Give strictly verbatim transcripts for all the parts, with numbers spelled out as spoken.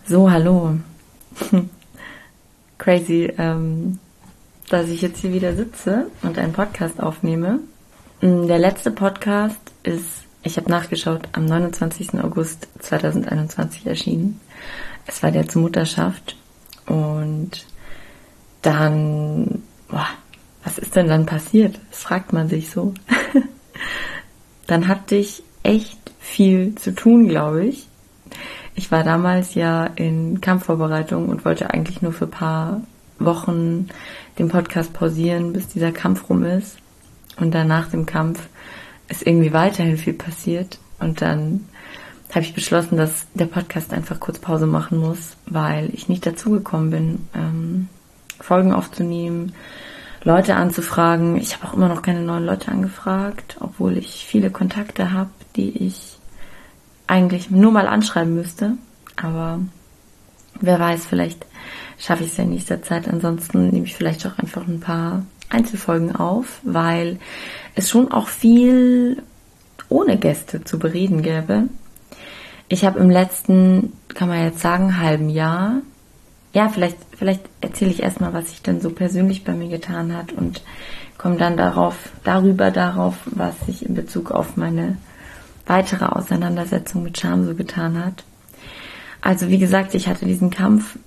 So, hallo. Crazy, ähm, dass ich jetzt hier wieder sitze und einen Podcast aufnehme. Der letzte Podcast ist, ich habe nachgeschaut, am neunundzwanzigsten August zweitausendeinundzwanzig erschienen. Es war der zur Mutterschaft. Und dann, boah, was ist denn dann passiert? Das fragt man sich so. Dann hatte ich echt viel zu tun, glaube ich. Ich war damals ja in Kampfvorbereitung und wollte eigentlich nur für ein paar Wochen den Podcast pausieren, bis dieser Kampf rum ist. Und dann nach dem Kampf ist irgendwie weiterhin viel passiert. Und dann habe ich beschlossen, dass der Podcast einfach kurz Pause machen muss, weil ich nicht dazugekommen bin, ähm, Folgen aufzunehmen, Leute anzufragen. Ich habe auch immer noch keine neuen Leute angefragt, obwohl ich viele Kontakte habe, die ich eigentlich nur mal anschreiben müsste. Aber wer weiß, vielleicht schaffe ich es ja in nächster Zeit. Ansonsten nehme ich vielleicht auch einfach ein paar Einzelfolgen auf, weil es schon auch viel ohne Gäste zu bereden gäbe. Ich habe im letzten, kann man jetzt sagen, halben Jahr, ja, vielleicht, vielleicht erzähle ich erstmal, was sich denn so persönlich bei mir getan hat und komme dann darauf, darüber darauf, was sich in Bezug auf meine weitere Auseinandersetzung mit Scham so getan hat. Also wie gesagt, ich hatte diesen Kampf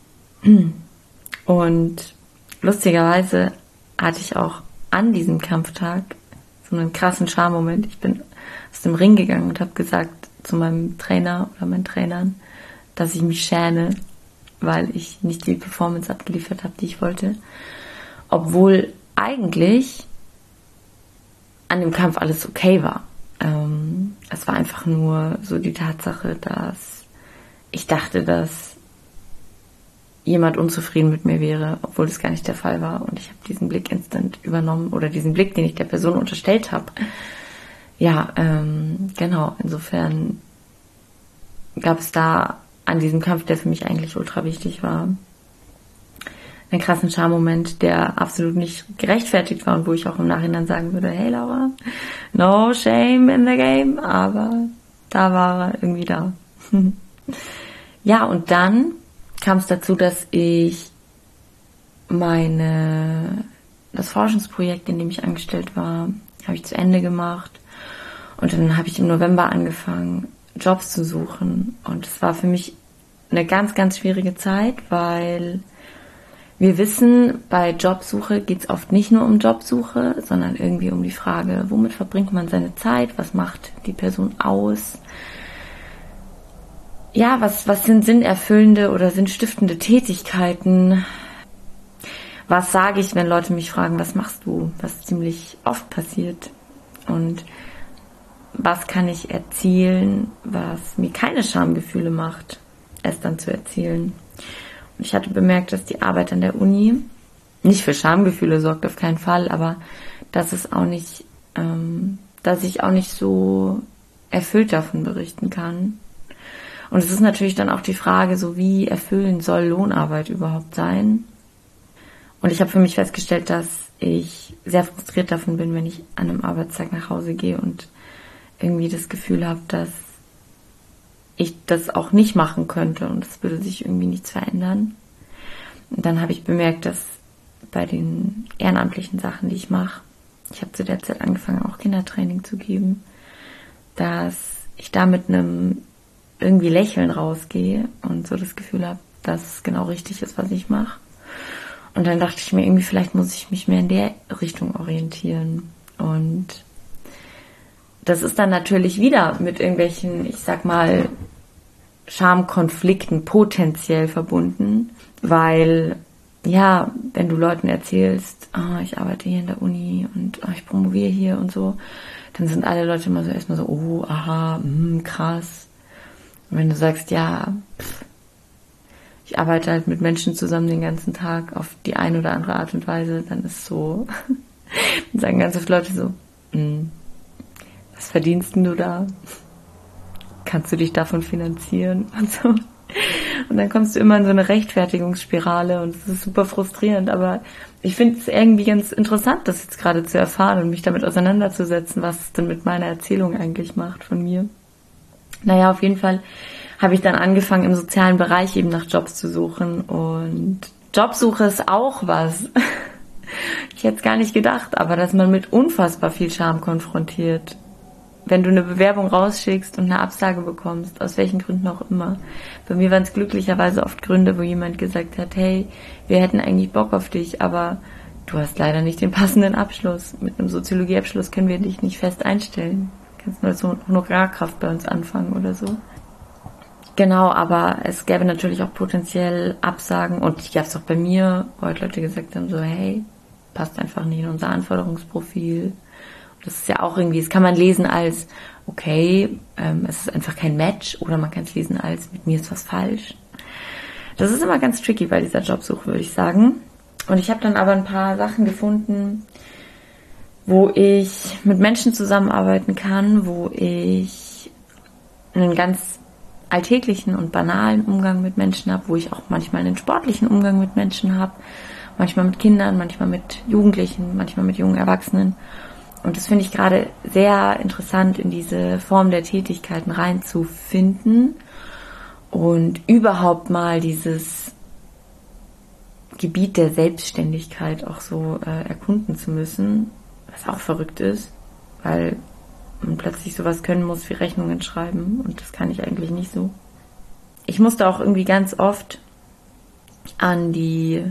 und lustigerweise hatte ich auch an diesem Kampftag so einen krassen Schammoment. Ich bin aus dem Ring gegangen und habe gesagt zu meinem Trainer oder meinen Trainern, dass ich mich schäme, weil ich nicht die Performance abgeliefert habe, die ich wollte. Obwohl eigentlich an dem Kampf alles okay war. Ähm, es war einfach nur so die Tatsache, dass ich dachte, dass jemand unzufrieden mit mir wäre, obwohl das gar nicht der Fall war. Und ich habe diesen Blick instant übernommen oder diesen Blick, den ich der Person unterstellt habe. Ja, ähm, genau. Insofern gab es da an diesem Kampf, der für mich eigentlich ultra wichtig war, einen krassen Schammoment, der absolut nicht gerechtfertigt war und wo ich auch im Nachhinein sagen würde, hey Laura, no shame in the game, aber da war er irgendwie da. Ja, und dann kam es dazu, dass ich meine, das Forschungsprojekt, in dem ich angestellt war, habe ich zu Ende gemacht und dann habe ich im November angefangen, Jobs zu suchen und es war für mich eine ganz, ganz schwierige Zeit, weil wir wissen, bei Jobsuche geht es oft nicht nur um Jobsuche, sondern irgendwie um die Frage, womit verbringt man seine Zeit, was macht die Person aus? Ja, was, was sind sinnerfüllende oder sinnstiftende Tätigkeiten? Was sage ich, wenn Leute mich fragen, was machst du? Was ziemlich oft passiert. Und was kann ich erzählen, was mir keine Schamgefühle macht, es dann zu erzählen? Und ich hatte bemerkt, dass die Arbeit an der Uni nicht für Schamgefühle sorgt, auf keinen Fall, aber dass es auch nicht, ähm, dass ich auch nicht so erfüllt davon berichten kann. Und es ist natürlich dann auch die Frage, so wie erfüllend soll Lohnarbeit überhaupt sein? Und ich habe für mich festgestellt, dass ich sehr frustriert davon bin, wenn ich an einem Arbeitstag nach Hause gehe und irgendwie das Gefühl habe, dass ich das auch nicht machen könnte und es würde sich irgendwie nichts verändern. Und dann habe ich bemerkt, dass bei den ehrenamtlichen Sachen, die ich mache, ich habe zu der Zeit angefangen, auch Kindertraining zu geben, dass ich da mit einem irgendwie Lächeln rausgehe und so das Gefühl habe, dass es genau richtig ist, was ich mache. Und dann dachte ich mir irgendwie, vielleicht muss ich mich mehr in der Richtung orientieren. Und das ist dann natürlich wieder mit irgendwelchen, ich sag mal, Schamkonflikten potenziell verbunden, weil, ja, wenn du Leuten erzählst, oh, ich arbeite hier in der Uni und oh, ich promoviere hier und so, dann sind alle Leute immer so erstmal so, oh, aha, mh, krass. Und wenn du sagst, ja, pff, ich arbeite halt mit Menschen zusammen den ganzen Tag auf die eine oder andere Art und Weise, dann ist so, dann sagen ganz oft Leute so, mh, was verdienst denn du da? Kannst du dich davon finanzieren? Und so. Und dann kommst du immer in so eine Rechtfertigungsspirale und es ist super frustrierend, aber ich finde es irgendwie ganz interessant, das jetzt gerade zu erfahren und mich damit auseinanderzusetzen, was es denn mit meiner Erzählung eigentlich macht von mir. Naja, auf jeden Fall habe ich dann angefangen, im sozialen Bereich eben nach Jobs zu suchen. Und Jobsuche ist auch was. Ich hätte es gar nicht gedacht, aber dass man mit unfassbar viel Scham konfrontiert. Wenn du eine Bewerbung rausschickst und eine Absage bekommst, aus welchen Gründen auch immer. Bei mir waren es glücklicherweise oft Gründe, wo jemand gesagt hat, hey, wir hätten eigentlich Bock auf dich, aber du hast leider nicht den passenden Abschluss. Mit einem Soziologieabschluss können wir dich nicht fest einstellen. Du kannst nur als Honorarkraft bei uns anfangen oder so. Genau, aber es gäbe natürlich auch potenziell Absagen. Und ich gab es auch bei mir, wo halt Leute gesagt haben, so, hey, passt einfach nicht in unser Anforderungsprofil. Das ist ja auch irgendwie, das kann man lesen als, okay, ähm, es ist einfach kein Match, oder man kann es lesen als, mit mir ist was falsch. Das ist immer ganz tricky bei dieser Jobsuche, würde ich sagen. Und ich habe dann aber ein paar Sachen gefunden, wo ich mit Menschen zusammenarbeiten kann, wo ich einen ganz alltäglichen und banalen Umgang mit Menschen habe, wo ich auch manchmal einen sportlichen Umgang mit Menschen habe, manchmal mit Kindern, manchmal mit Jugendlichen, manchmal mit jungen Erwachsenen. Und das finde ich gerade sehr interessant, in diese Form der Tätigkeiten reinzufinden und überhaupt mal dieses Gebiet der Selbstständigkeit auch so äh, erkunden zu müssen, was auch verrückt ist, weil man plötzlich sowas können muss wie Rechnungen schreiben, und das kann ich eigentlich nicht so. Ich musste auch irgendwie ganz oft an die,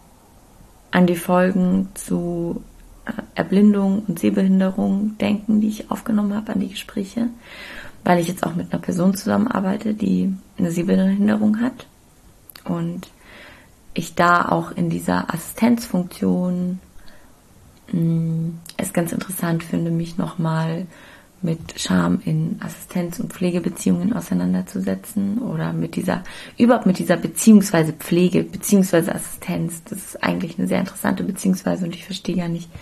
an die Folgen zu Erblindung und Sehbehinderung denken, die ich aufgenommen habe, an die Gespräche, weil ich jetzt auch mit einer Person zusammenarbeite, die eine Sehbehinderung hat, und ich da auch in dieser Assistenzfunktion mh, es ganz interessant finde, mich nochmal mit Scham in Assistenz- und Pflegebeziehungen auseinanderzusetzen, oder mit dieser, überhaupt mit dieser beziehungsweise Pflege, beziehungsweise Assistenz. Das ist eigentlich eine sehr interessante Beziehungsweise, und ich verstehe gar nicht,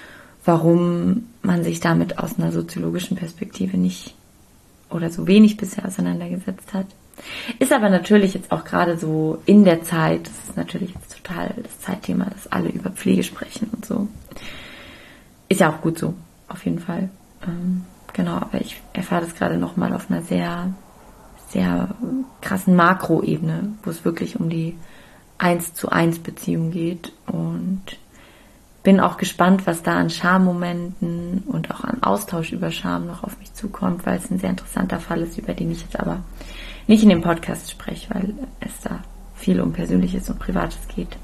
warum man sich damit aus einer soziologischen Perspektive nicht oder so wenig bisher auseinandergesetzt hat. Ist aber natürlich jetzt auch gerade so in der Zeit, das ist natürlich jetzt total das Zeitthema, dass alle über Pflege sprechen und so. Ist ja auch gut so, auf jeden Fall. Ähm, Genau, aber ich erfahre das gerade nochmal auf einer sehr, sehr krassen Makroebene, wo es wirklich um die eins zu eins Beziehung geht, und bin auch gespannt, was da an Schammomenten und auch an Austausch über Scham noch auf mich zukommt, weil es ein sehr interessanter Fall ist, über den ich jetzt aber nicht in dem Podcast spreche, weil es da viel um Persönliches und Privates geht.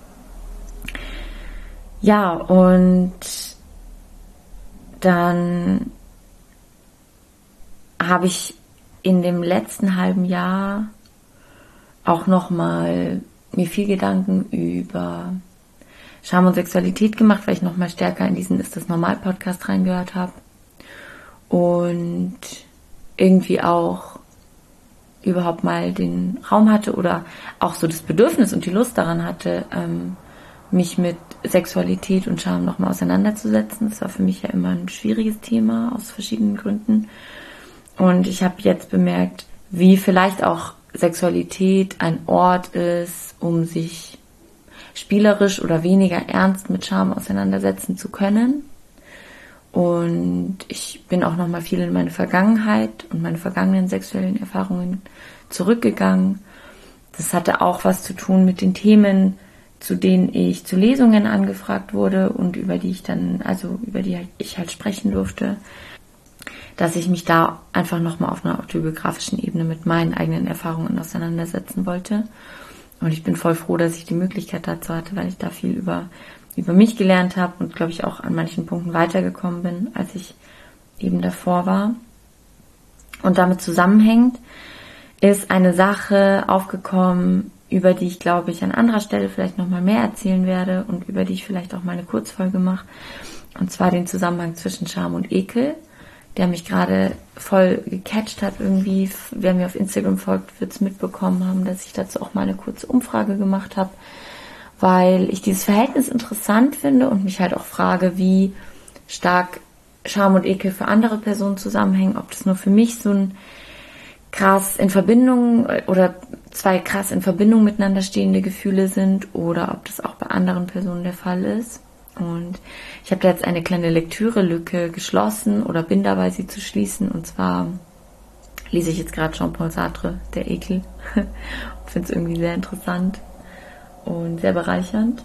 Ja, und dann habe ich in dem letzten halben Jahr auch nochmal mir viel Gedanken über Scham und Sexualität gemacht, weil ich nochmal stärker in diesen Ist das normal Podcast reingehört habe und irgendwie auch überhaupt mal den Raum hatte oder auch so das Bedürfnis und die Lust daran hatte, ähm, mich mit Sexualität und Scham nochmal auseinanderzusetzen. Das war für mich ja immer ein schwieriges Thema aus verschiedenen Gründen. Und ich habe jetzt bemerkt, wie vielleicht auch Sexualität ein Ort ist, um sich spielerisch oder weniger ernst mit Scham auseinandersetzen zu können. Und ich bin auch nochmal viel in meine Vergangenheit und meine vergangenen sexuellen Erfahrungen zurückgegangen. Das hatte auch was zu tun mit den Themen, zu denen ich zu Lesungen angefragt wurde und über die ich dann, also über die ich halt sprechen durfte, dass ich mich da einfach nochmal auf einer autobiografischen Ebene mit meinen eigenen Erfahrungen auseinandersetzen wollte. Und ich bin voll froh, dass ich die Möglichkeit dazu hatte, weil ich da viel über, über mich gelernt habe und, glaube ich, auch an manchen Punkten weitergekommen bin, als ich eben davor war. Und damit zusammenhängend ist eine Sache aufgekommen, über die ich, glaube ich, an anderer Stelle vielleicht nochmal mehr erzählen werde und über die ich vielleicht auch mal eine Kurzfolge mache. Und zwar den Zusammenhang zwischen Scham und Ekel, der mich gerade voll gecatcht hat irgendwie. Wer mir auf Instagram folgt, wird es mitbekommen haben, dass ich dazu auch mal eine kurze Umfrage gemacht habe, weil ich dieses Verhältnis interessant finde und mich halt auch frage, wie stark Scham und Ekel für andere Personen zusammenhängen, ob das nur für mich so ein krass in Verbindung oder zwei krass in Verbindung miteinander stehende Gefühle sind oder ob das auch bei anderen Personen der Fall ist. Und ich habe da jetzt eine kleine Lektürelücke geschlossen oder bin dabei, sie zu schließen. Und zwar lese ich jetzt gerade Jean-Paul Sartre, Der Ekel. Finde es irgendwie sehr interessant und sehr bereichernd.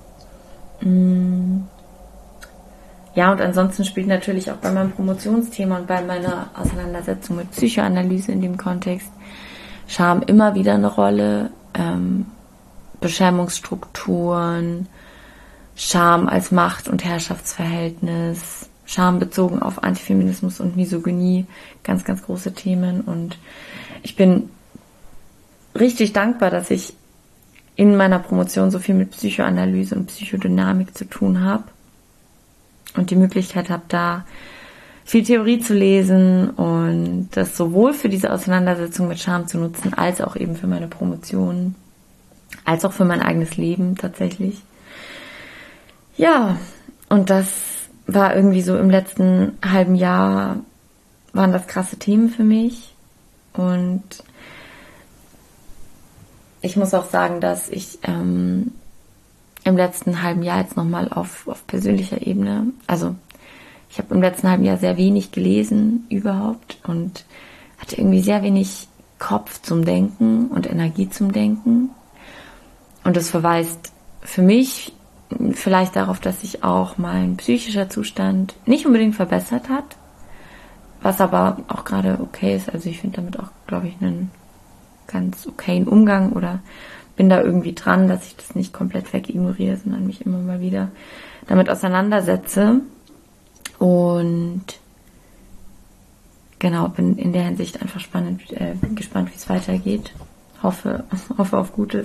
Ja, und ansonsten spielt natürlich auch bei meinem Promotionsthema und bei meiner Auseinandersetzung mit Psychoanalyse in dem Kontext Scham immer wieder eine Rolle. Ähm, Beschämungsstrukturen, Scham als Macht- und Herrschaftsverhältnis, Scham bezogen auf Antifeminismus und Misogynie, ganz, ganz große Themen. Und ich bin richtig dankbar, dass ich in meiner Promotion so viel mit Psychoanalyse und Psychodynamik zu tun habe und die Möglichkeit habe, da viel Theorie zu lesen und das sowohl für diese Auseinandersetzung mit Scham zu nutzen, als auch eben für meine Promotion, als auch für mein eigenes Leben tatsächlich. Ja, und das war irgendwie so im letzten halben Jahr, waren das krasse Themen für mich. Und ich muss auch sagen, dass ich ähm, im letzten halben Jahr jetzt nochmal auf, auf persönlicher Ebene, also ich habe im letzten halben Jahr sehr wenig gelesen überhaupt und hatte irgendwie sehr wenig Kopf zum Denken und Energie zum Denken. Und das verweist für mich vielleicht darauf, dass sich auch mein psychischer Zustand nicht unbedingt verbessert hat, was aber auch gerade okay ist. Also ich finde damit auch, glaube ich, einen ganz okayen Umgang oder bin da irgendwie dran, dass ich das nicht komplett wegignoriere, sondern mich immer mal wieder damit auseinandersetze. Und genau, bin in der Hinsicht einfach spannend, äh, gespannt, wie es weitergeht. Hoffe, hoffe auf Gutes.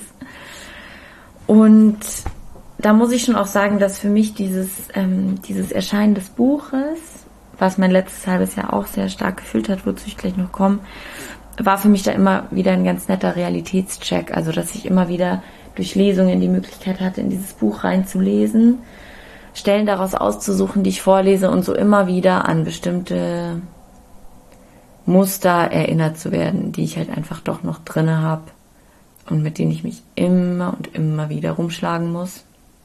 Und da muss ich schon auch sagen, dass für mich dieses, ähm, dieses Erscheinen des Buches, was mein letztes halbes Jahr auch sehr stark gefühlt hat, wozu ich gleich noch komme, war für mich da immer wieder ein ganz netter Realitätscheck. Also, dass ich immer wieder durch Lesungen die Möglichkeit hatte, in dieses Buch reinzulesen, Stellen daraus auszusuchen, die ich vorlese und so immer wieder an bestimmte Muster erinnert zu werden, die ich halt einfach doch noch drinne habe und mit denen ich mich immer und immer wieder rumschlagen muss.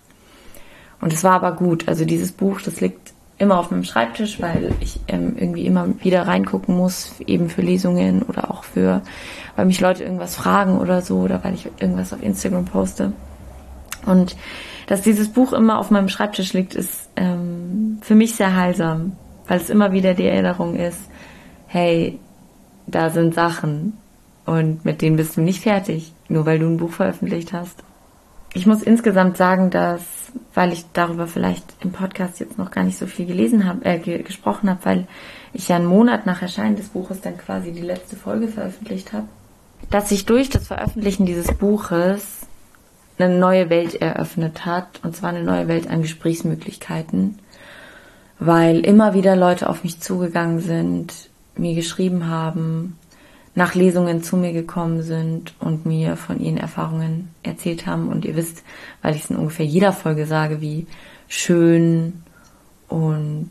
Und es war aber gut. Also dieses Buch, das liegt immer auf meinem Schreibtisch, weil ich ähm, irgendwie immer wieder reingucken muss, eben für Lesungen oder auch für, weil mich Leute irgendwas fragen oder so oder weil ich irgendwas auf Instagram poste. Und dass dieses Buch immer auf meinem Schreibtisch liegt, ist ähm, für mich sehr heilsam, weil es immer wieder die Erinnerung ist, hey, da sind Sachen und mit denen bist du nicht fertig, nur weil du ein Buch veröffentlicht hast. Ich muss insgesamt sagen, dass, weil ich darüber vielleicht im Podcast jetzt noch gar nicht so viel gelesen habe, äh, ge- gesprochen habe, weil ich ja einen Monat nach Erscheinen des Buches dann quasi die letzte Folge veröffentlicht habe, dass sich durch das Veröffentlichen dieses Buches eine neue Welt eröffnet hat, und zwar eine neue Welt an Gesprächsmöglichkeiten, weil immer wieder Leute auf mich zugegangen sind, mir geschrieben haben, nach Lesungen zu mir gekommen sind und mir von ihren Erfahrungen erzählt haben. Und ihr wisst, weil ich es in ungefähr jeder Folge sage, wie schön und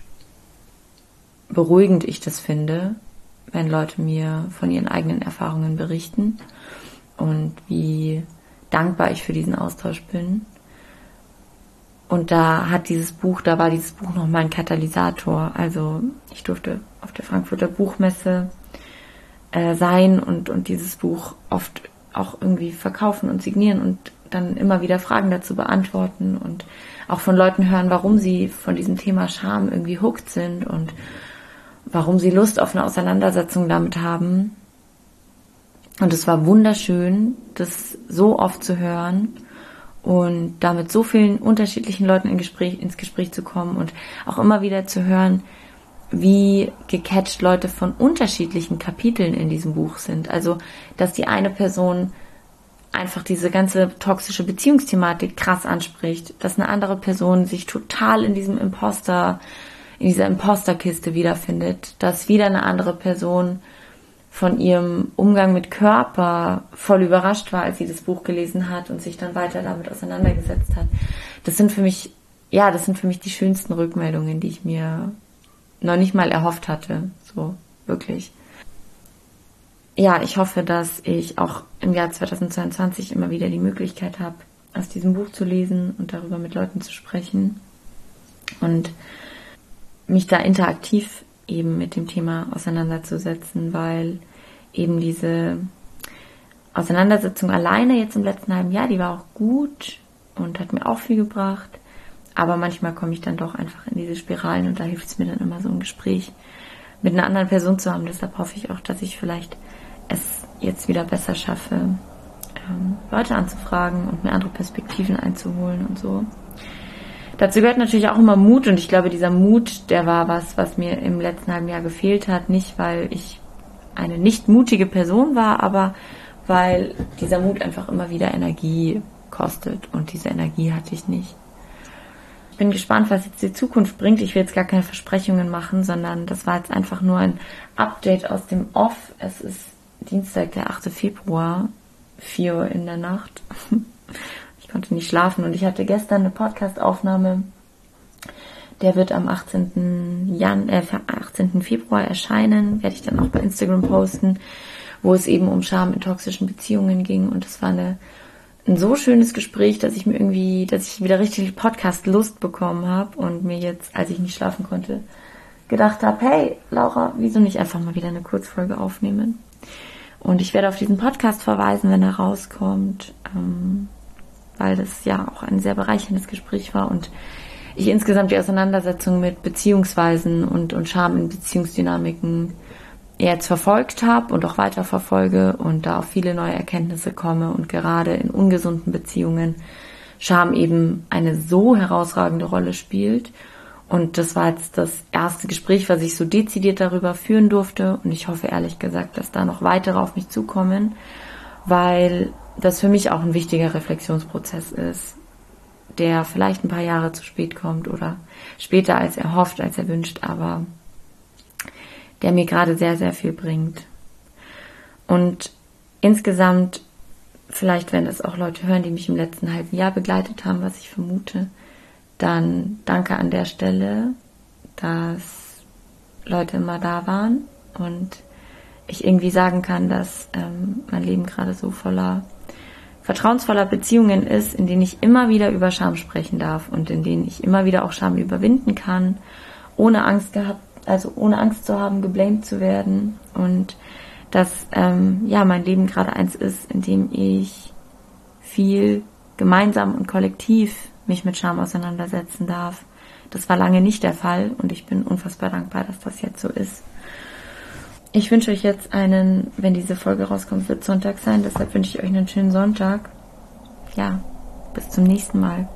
beruhigend ich das finde, wenn Leute mir von ihren eigenen Erfahrungen berichten und wie dankbar ich für diesen Austausch bin. Und da hat dieses Buch, da war dieses Buch nochmal ein Katalysator. Also ich durfte auf der Frankfurter Buchmesse äh, sein und, und dieses Buch oft auch irgendwie verkaufen und signieren und dann immer wieder Fragen dazu beantworten und auch von Leuten hören, warum sie von diesem Thema Scham irgendwie hooked sind und warum sie Lust auf eine Auseinandersetzung damit haben. Und es war wunderschön, das so oft zu hören und da mit so vielen unterschiedlichen Leuten in Gespräch, ins Gespräch zu kommen und auch immer wieder zu hören, wie gecatcht Leute von unterschiedlichen Kapiteln in diesem Buch sind. Also, dass die eine Person einfach diese ganze toxische Beziehungsthematik krass anspricht, dass eine andere Person sich total in diesem Imposter, in dieser Imposterkiste wiederfindet, dass wieder eine andere Person von ihrem Umgang mit Körper voll überrascht war, als sie das Buch gelesen hat und sich dann weiter damit auseinandergesetzt hat. Das sind für mich, ja, das sind für mich die schönsten Rückmeldungen, die ich mir noch nicht mal erhofft hatte. So, wirklich. Ja, ich hoffe, dass ich auch im Jahr zweitausendzweiundzwanzig immer wieder die Möglichkeit habe, aus diesem Buch zu lesen und darüber mit Leuten zu sprechen und mich da interaktiv eben mit dem Thema auseinanderzusetzen, weil eben diese Auseinandersetzung alleine jetzt im letzten halben Jahr, die war auch gut und hat mir auch viel gebracht, aber manchmal komme ich dann doch einfach in diese Spiralen und da hilft es mir dann immer so ein Gespräch mit einer anderen Person zu haben. Deshalb hoffe ich auch, dass ich vielleicht es jetzt wieder besser schaffe, ähm, Leute anzufragen und mir andere Perspektiven einzuholen und so. Dazu gehört natürlich auch immer Mut und ich glaube, dieser Mut, der war was, was mir im letzten halben Jahr gefehlt hat. Nicht, weil ich eine nicht mutige Person war, aber weil dieser Mut einfach immer wieder Energie kostet und diese Energie hatte ich nicht. Ich bin gespannt, was jetzt die Zukunft bringt. Ich will jetzt gar keine Versprechungen machen, sondern das war jetzt einfach nur ein Update aus dem Off. Es ist Dienstag, der achte Februar, vier Uhr in der Nacht. Ich konnte nicht schlafen und ich hatte gestern eine Podcast-Aufnahme. Der wird am achtzehnten Jan- äh, achtzehnten Februar erscheinen, werde ich dann auch bei Instagram posten, wo es eben um Scham in toxischen Beziehungen ging und es war eine ein so schönes Gespräch, dass ich mir irgendwie, dass ich wieder richtig Podcast-Lust bekommen habe und mir jetzt, als ich nicht schlafen konnte, gedacht habe, hey Laura, wieso nicht einfach mal wieder eine Kurzfolge aufnehmen? Und ich werde auf diesen Podcast verweisen, wenn er rauskommt, ähm, weil das ja auch ein sehr bereicherndes Gespräch war und ich insgesamt die Auseinandersetzung mit Beziehungsweisen und, und Scham in Beziehungsdynamiken jetzt verfolgt habe und auch weiter verfolge und da auf viele neue Erkenntnisse komme und gerade in ungesunden Beziehungen Scham eben eine so herausragende Rolle spielt. Und das war jetzt das erste Gespräch, was ich so dezidiert darüber führen durfte und ich hoffe ehrlich gesagt, dass da noch weitere auf mich zukommen, weil das für mich auch ein wichtiger Reflexionsprozess ist, der vielleicht ein paar Jahre zu spät kommt oder später als erhofft, als erwünscht, aber der mir gerade sehr, sehr viel bringt. Und insgesamt, vielleicht werden das auch Leute hören, die mich im letzten halben Jahr begleitet haben, was ich vermute, dann danke an der Stelle, dass Leute immer da waren und ich irgendwie sagen kann, dass ähm, mein Leben gerade so voller vertrauensvoller Beziehungen ist, in denen ich immer wieder über Scham sprechen darf und in denen ich immer wieder auch Scham überwinden kann, ohne Angst gehabt, also ohne Angst zu haben, geblamed zu werden und dass ähm, ja mein Leben gerade eins ist, in dem ich viel gemeinsam und kollektiv mich mit Scham auseinandersetzen darf. Das war lange nicht der Fall und ich bin unfassbar dankbar, dass das jetzt so ist. Ich wünsche euch jetzt einen, wenn diese Folge rauskommt, wird Sonntag sein, deshalb wünsche ich euch einen schönen Sonntag. Ja, bis zum nächsten Mal.